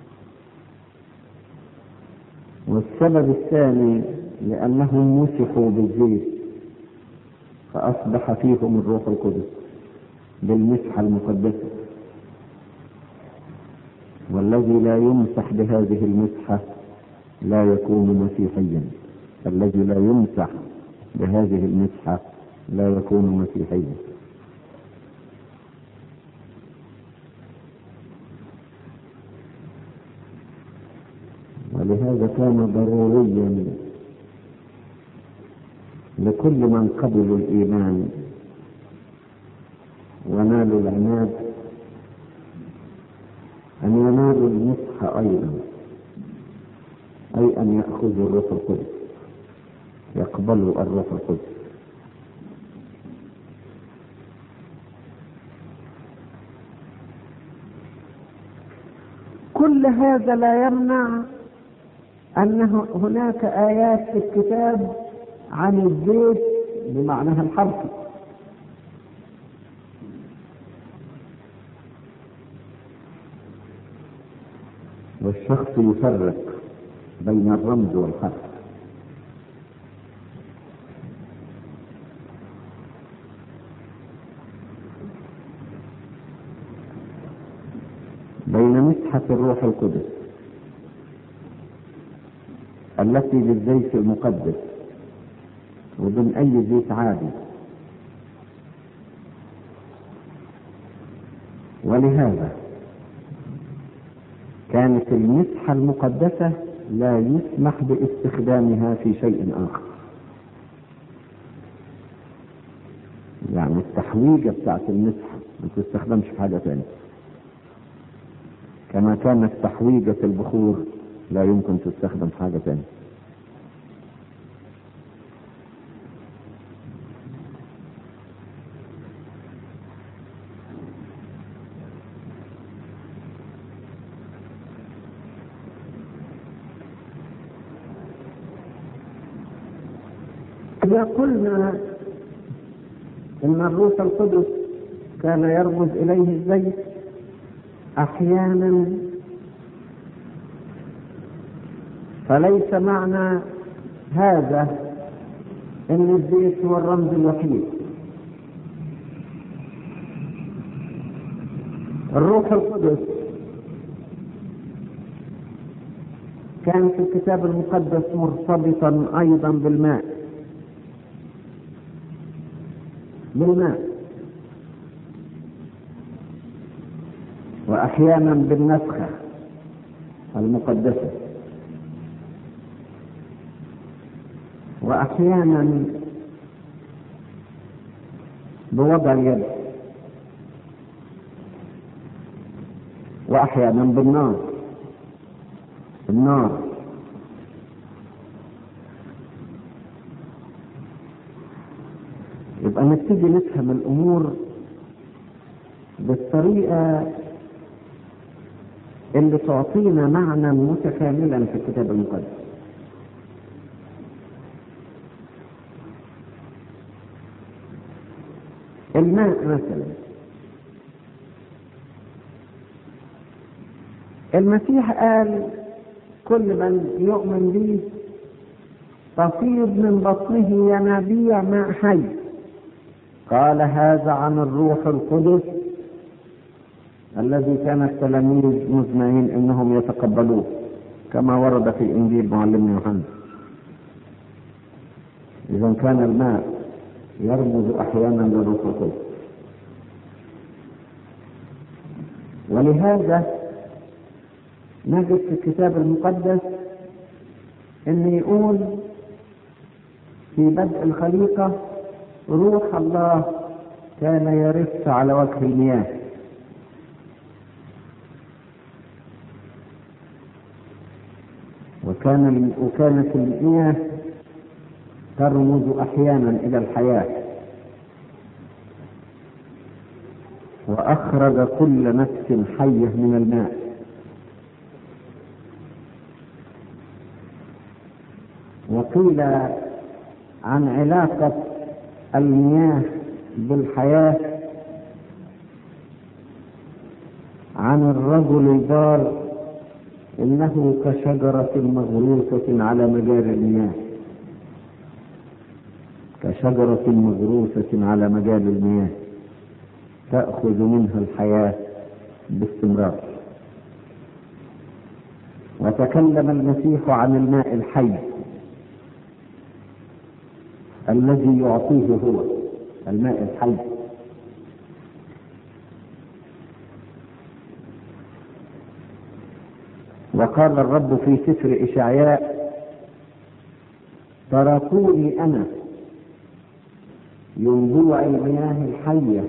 والسبب الثاني لأنهم مسحوا بالزيت فأصبح فيهم الروح القدس بالمسحة المقدسة. والذي لا يمسح بهذه المسحة لا يكون مسيحيا. الذي لا يمسح بهذه المسحة لا يكون مسيحيا. ولهذا كان ضروريا لكل من قبلوا الإيمان ونالوا العناد أن ينالوا المسحة أيضا، أي أن يأخذوا الروح القدس، يقبلوا الروح القدس. كل هذا لا يمنع أن هناك آيات في الكتاب عن الزيت بمعناها الحرفي. والشخص يفرق بين الرمز والحرف. بين مسحة الروح القدس التي بالزيت المقدس وبين أي زيت عادي. ولهذا كانت المسحة المقدسة لا يسمح باستخدامها في شيء آخر. يعني التحويجة بتاعت المسح ما تستخدمش في حاجة تانية، كما كانت تحويجة البخور لا يمكن تستخدم في حاجة تانية. إذا قلنا إن الروح القدس كان يرمز إليه الزيت، أحيانا فليس معنى هذا إن الزيت هو الرمز الوحيد. الروح القدس كان في الكتاب المقدس مرتبطا أيضا بالماء بالماء وأحيانا بالنفخة المقدسة، وأحيانا بوضع اليد، وأحيانا بالنار النار يبقى نبتدي نفهم الأمور بالطريقة اللي تعطينا معنى متكاملا في الكتاب المقدس. الماء مثلا، المسيح قال كل من يؤمن به تفيض من بطنه ينابيع ماء حي. قال هذا عن الروح القدس الذي كان التلاميذ مزمعين انهم يتقبلوه، كما ورد في انجيل معلمنا يوحنا. اذا كان الماء يرمز احيانا للروح القدس، ولهذا نجد في الكتاب المقدس ان يقول في بدء الخليقة روح الله كان يرف على وجه المياه. وكان وكانت المياه ترمز احيانا الى الحياة، واخرج كل نفس حية من الماء. وقيل عن علاقة المياه بالحياة عن الرجل البار إنه كشجرة مغروسة على مجاري المياه، كشجرة مغروسة على مجاري المياه تأخذ منها الحياة باستمرار. وتكلم المسيح عن الماء الحي الذي يعطيه هو الماء الحي. وقال الرب في سفر إشعياء تركوني أنا ينبوع المياه الحية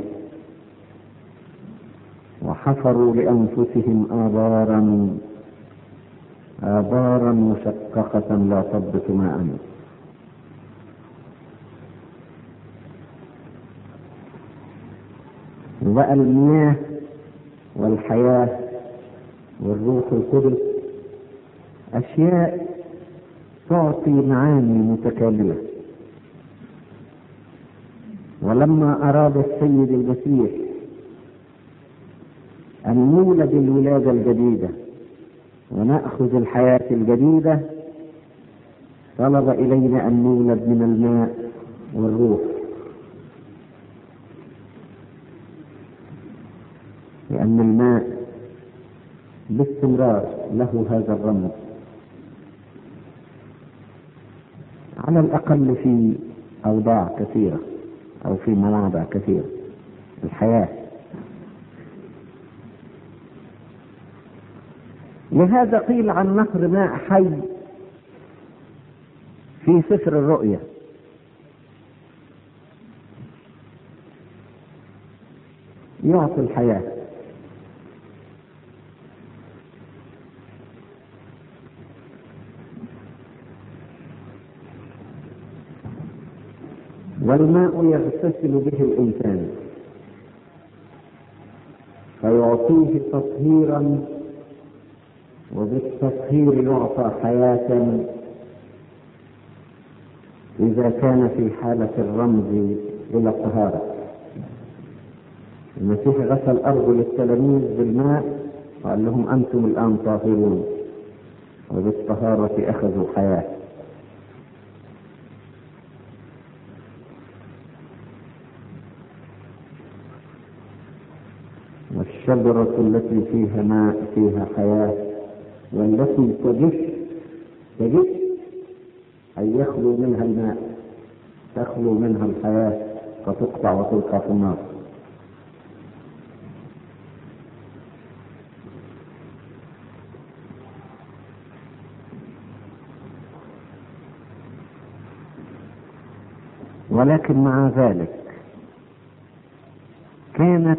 وحفروا لأنفسهم آبارا آبارا مشققة لا تضبط ماء. وبقى المياه والحياة والروح القدس أشياء تعطي معاني متكاملة. ولما أراد السيد المسيح أن نولد الولادة الجديدة ونأخذ الحياة الجديدة طلب إلينا أن نولد من الماء والروح، لأن الماء باستمرار له هذا الرمز على الأقل في أوضاع كثيرة أو في مواضع كثيرة. الحياة لهذا قيل عن نهر ماء حي في سفر الرؤيا: يعطي الحياة. والماء يغتسل به الإنسان فيعطيه تطهيرا، وبالتطهير يعطى حياة إذا كان في حالة الرمز إلى الطهارة. المسيح غسل أرجل التلاميذ بالماء وقال لهم: أنتم الآن طاهرون، وبالطهارة أخذوا حياة. والشجرة التي فيها ماء فيها حياة، والتي تجف تجف أي يخلو منها الماء، تخلو منها الحياة فتقطع وتلقى في النار. ولكن مع ذلك كانت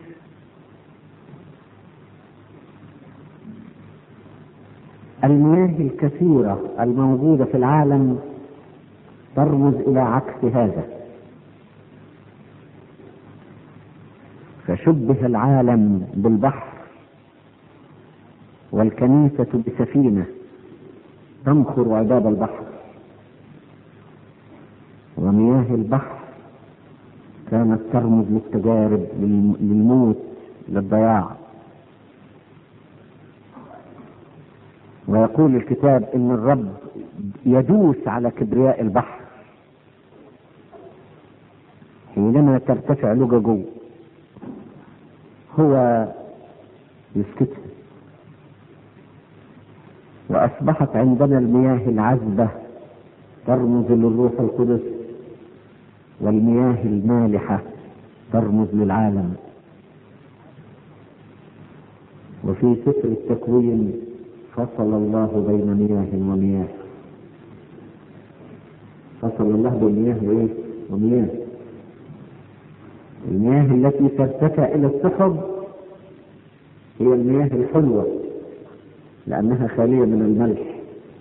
المياه الكثيرة الموجودة في العالم ترمز إلى عكس هذا، فشبه العالم بالبحر والكنيسة بسفينة تمخر عباب البحر، ومياه البحر كانت ترمز للتجارب، للموت، للضياع. ويقول الكتاب إن الرب يدوس على كبرياء البحر حينما ترتفع لججه، هو يسكتها. وأصبحت عندنا المياه العذبة ترمز للروح القدس، والمياه المالحة ترمز للعالم. وفي سفر التكوين فصل الله بين مياه ومياه. فصل الله بين مياه وايه ومياه. المياه التي ترتفع الى السحب هي المياه الحلوة لانها خالية من الملح.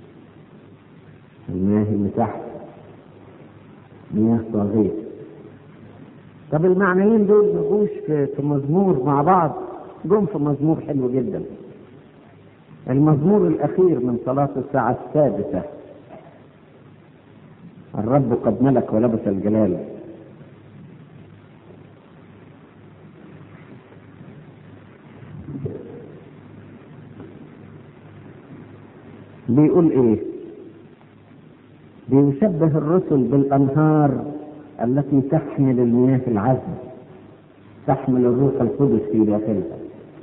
المياه اللي تحت مياه طاغية. طب المعنيين دول مجوش في مزمور مع بعض؟ جم في مزمور حلو جدا، المزمور الأخير من صلاة الساعة السادسة: الرب قد ملك ولبس الجلال. بيقول ايه؟ بيشبه الرسل بالأنهار التي تحمل المياه العذبة، تحمل الروح القدس في داخلها.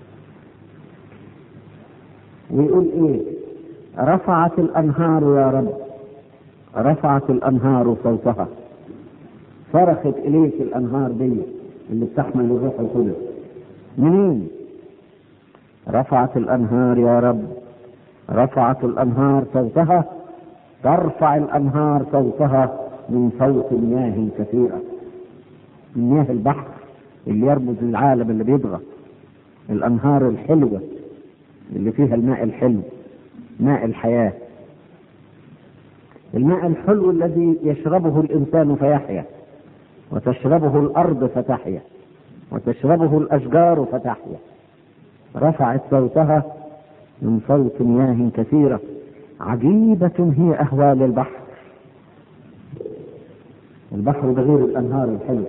ويقول ايه؟ رفعت الأنهار يا رب، رفعت الأنهار صوتها. صرخت إليك الأنهار دي اللي بتحمل الروح القدس. منين؟ رفعت الأنهار يا رب، رفعت الأنهار صوتها. ترفع الأنهار صوتها من صوت مياه كثيرة، من مياه البحر اللي يرمز للعالم اللي بيضغط. الأنهار الحلوة اللي فيها الماء الحلو، ماء الحياة، الماء الحلو الذي يشربه الإنسان فيحيا، وتشربه الأرض فتحيا، وتشربه الأشجار فتحيا. رفعت صوتها من صوت مياه كثيرة. عجيبة هي أهوال البحر. البحر بغير الأنهار الحلوة.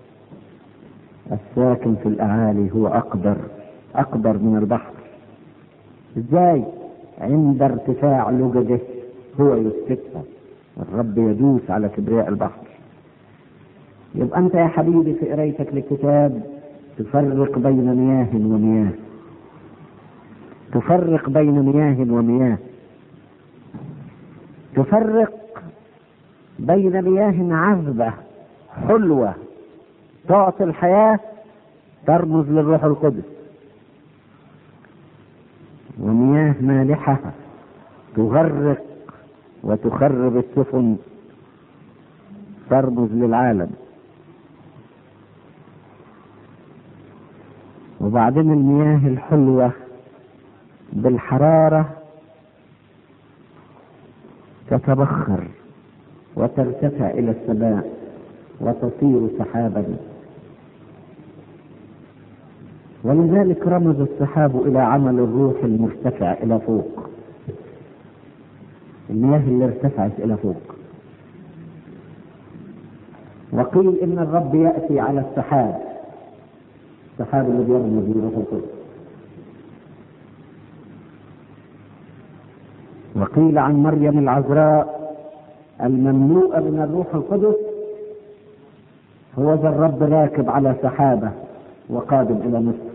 الساكن في الأعالي هو أقدر أقدر من البحر. ازاي؟ عند ارتفاع لججه هو يسكتها. الرب يدوس على كبرياء البحر. يبقى انت يا حبيبي في قرايتك للكتاب تفرق بين مياه ومياه، تفرق بين مياه ومياه، تفرق بين مياه عذبة حلوة تعطي الحياة ترمز للروح القدس، ومياه مياه مالحة تغرق وتخرب السفن، ترمز للعالم. وبعدين المياه الحلوة بالحرارة تتبخر وترتفع إلى السماء وتصير سحابا. ولذلك رمز السحاب إلى عمل الروح المرتفع إلى فوق، المياه اللي ارتفعت إلى فوق. وقيل إن الرب يأتي على السحاب، السحاب اللي بيرمز لروح القدس. وقيل عن مريم العذراء المملوءة من الروح القدس: هو ذا الرب راكب على سحابة وقادم إلى مصر،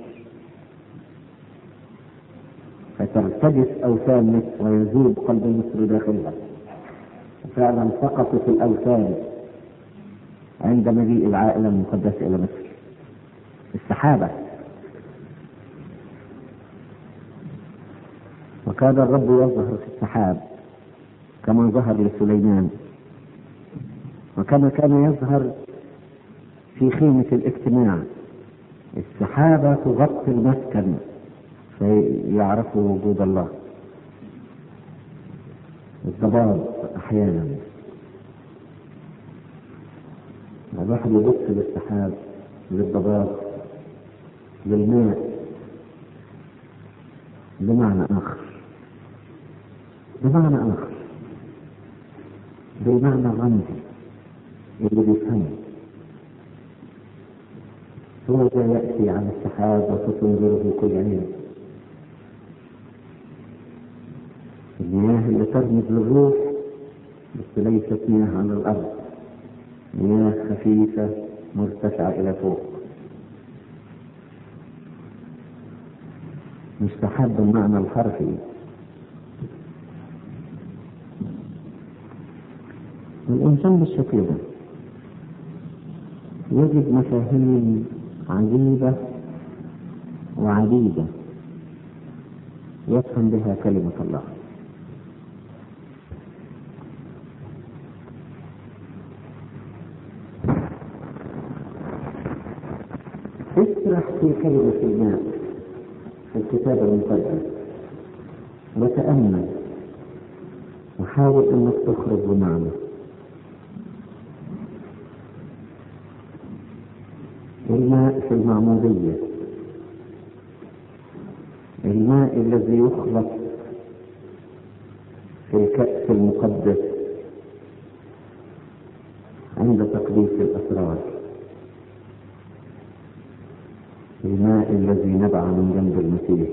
فترتجف أوثان مصر ويذوب قلب مصر داخلها. وفعلا سقطت الأوثان عند مجيء العائلة المقدسة إلى مصر، السحابة. وكان الرب يظهر في السحاب كما ظهر لسليمان، وكما كان يظهر في خيمة الاجتماع. السحابة تغطي المسكن فيعرفوا وجود الله. الضباب أحيانا الواحد يبص للسحاب، للضباب، للماء بمعنى آخر، بمعنى آخر، بالمعنى الرمزي اللي بيفهمه. هو ذا يأتي على السحاب وتنظره كل عين. المياه اللي ترمز للروح بس ليست مياه على الأرض، مياه خفيفة مرتفعة إلى فوق. مش سحاب بالمعنى الحرفي. الإنسان بالشكل ده يجد مفاهيم عجيبة وعديدة يفهم بها كلمة الله. اسرح في كلمة الماء في الكتاب المقدس وتأمل وحاول انك تخرج بمعنى. الماء في المعمودية، الماء الذي يخلط في الكأس المقدس عند تقديس الأسرار، الماء الذي نبع من جنب المسيح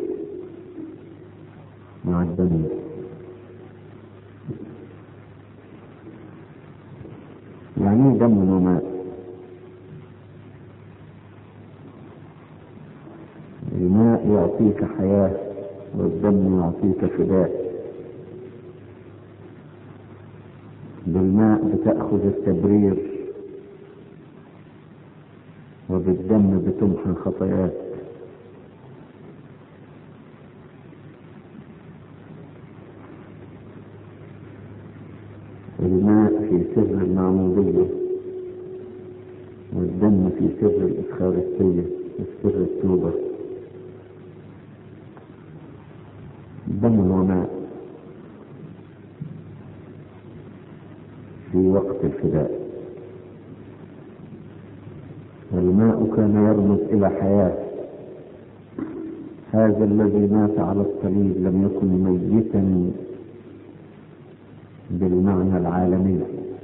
مع الدم. يعني دم وماء. الماء يعطيك حياة والدم يعطيك فداء. بالماء بتأخذ التبرير وبالدم بتمحى الخطايات. الماء في سر المعمودية والدم في سر الإفخارستية وسر التوبة. دم وماء في وقت الفداء. والماء كان يرمز إلى حياة. هذا الذي مات على الصليب لم يكن ميتا بالمعنى العالمي،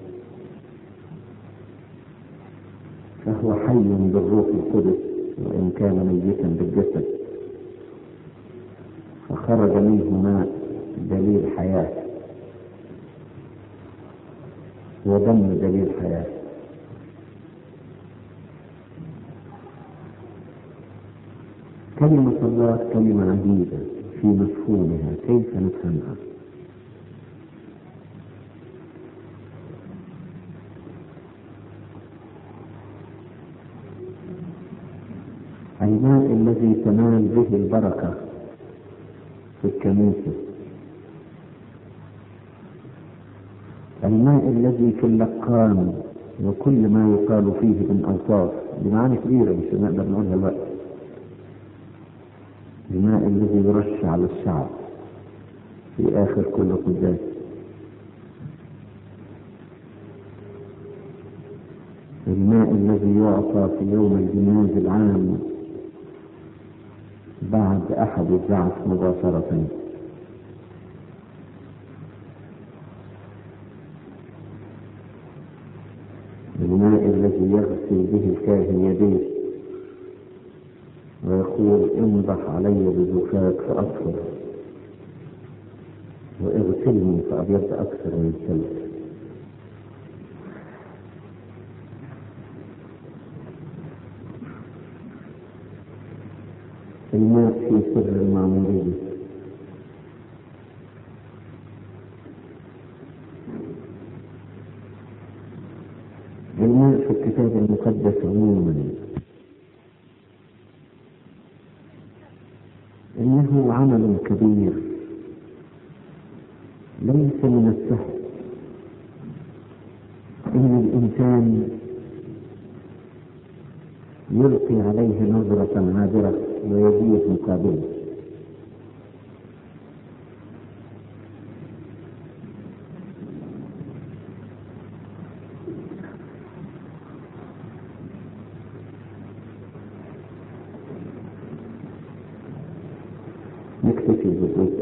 فهو حي بالروح القدس وإن كان ميتا بالجسد، فخرج منه ماء دليل حياة ودم دليل حياة. كلمة الله كلمة عجيبة في مفهومها، كيف نفهمها؟ الماء الذي تنال به البركة في الكنيسة. الماء الذي في اللقان وكل ما يقال فيه من أوصاف، دي معاني كبيرة مش هنقدر نقولها دلوقتي. الماء الذي يرش على الشعب في آخر كل قداس. الماء الذي يعطى في يوم الجناز العام بعد أحد الزعف مباشرة. الماء الذي يغسل به الكاهن يديه ويقول انضح علي بزكاك فأطهر واغسلني فأبيض أكثر من الثلج. الماء في سر المعمودية. الماء في الكتاب المقدس عموما إنه عمل كبير ليس من السهل إن الإنسان يلقي عليه نظرة عابرة ويجيء مقابله. نكتفي بالذكر